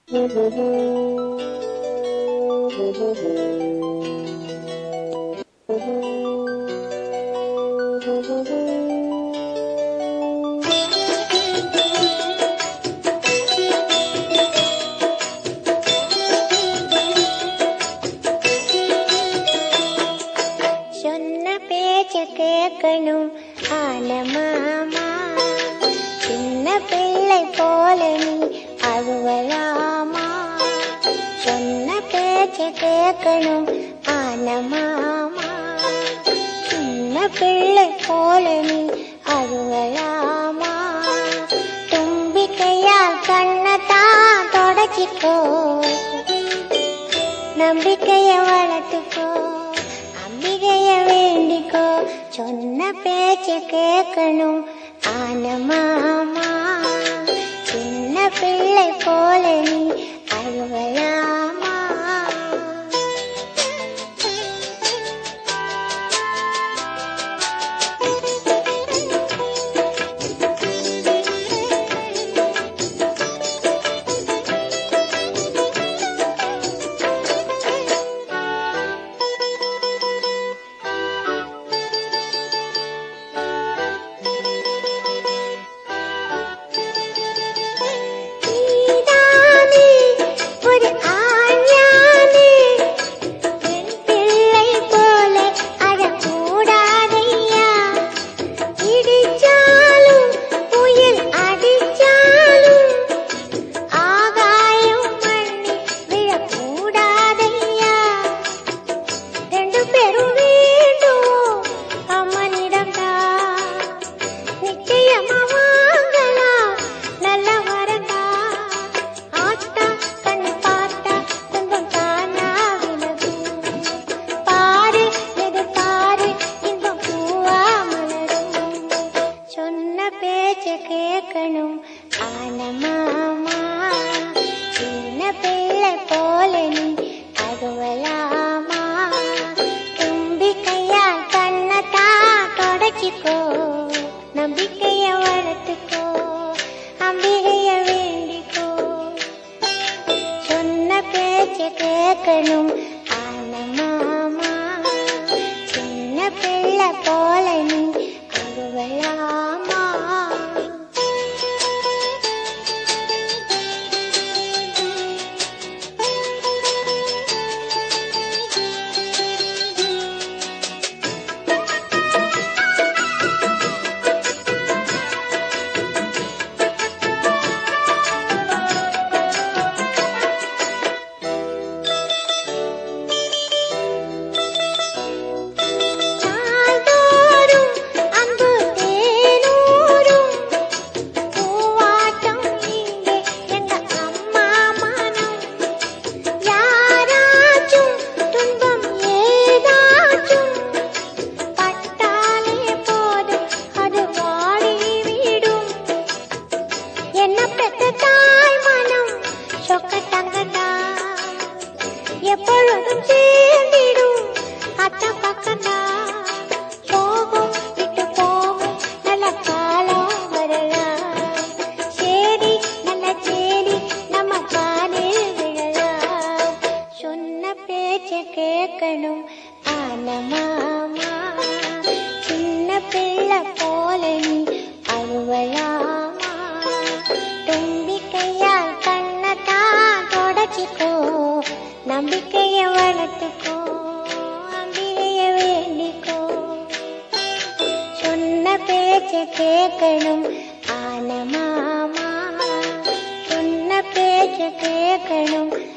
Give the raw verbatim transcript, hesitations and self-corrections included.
சொன்ன பேச்ச கேட்கணும் ஆன மாமா, சின்ன பிள்ளை போல நீ அழுவலாமா? சொன்ன பேச்ச கேட்கணும் ஆன மாமா, சின்ன பிள்ளை போல நீ அழுவலாமா? தும்பிக்கையால் கண்ணத்தான் தொடச்சிக்கோ, நம்பிக்கைய வளர்த்துக்கோ, அம்பிகைய வேண்டிக்கோ. சொன்ன பேச்ச கேட்கணும் ஆன மாமா, சின்ன பிள்ளை போல நீ அழுவலாமா? கேட்கணும் ஆன மாமா, சின்ன பிள்ளை போல நீ அழுவலாமா? தும்பிக்கையால் கண்ணத்தான் தொடச்சிக்கோ, நம்பிக்கைய வளர்த்துக்கோ, அம்பிகைய வேண்டிக்கோ. சொன்ன பேச்ச கேட்கணும் ஆன மாமா, சின்ன பிள்ளை போல நீ அழுவலாமா? எப்பொழுதும் சேர்ந்திடும் அக்கம் பக்கம்தா, போகும் விட்டு போகும் நல்ல காலம் வரலாம். சேரி நல்ல சேரி நம்ம காலில் விழலாம். சொன்ன பேச்ச கேட்கணும் ஆன மாமா, சின்ன பிள்ளை போல நீ அழுவலாமா? தும்பிக்கையால் கண்ணத்தான் தொடச்சிக்கோ, நம்பிக்கைய வளர்த்துக்கோ, அம்பிகைய வேண்டிக்கோ. சொன்ன பேச்ச கேட்கணும் ஆன மாமா, சொன்ன பேச்ச கேட்கணும்